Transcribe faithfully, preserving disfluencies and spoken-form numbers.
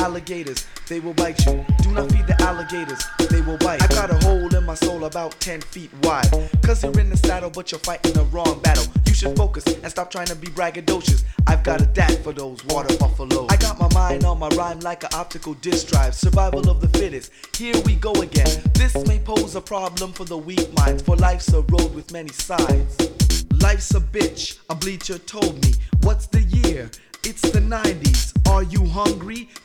alligators, they will bite you. Do not feed the alligators, they will bite. I got a hole in my soul about ten feet wide. Cause you're in the saddle but you're fighting the wrong battle. You should focus and stop trying to be braggadocious. I've got a dat for those water buffaloes. I got my mind on my rhyme like an optical disc drive. Survival of the fittest, here we go again. This may pose a problem for the weak minds, for life's a road with many sides. Life's a bitch, a bleacher told me. What's the year? It's the nineties. Are you hungry?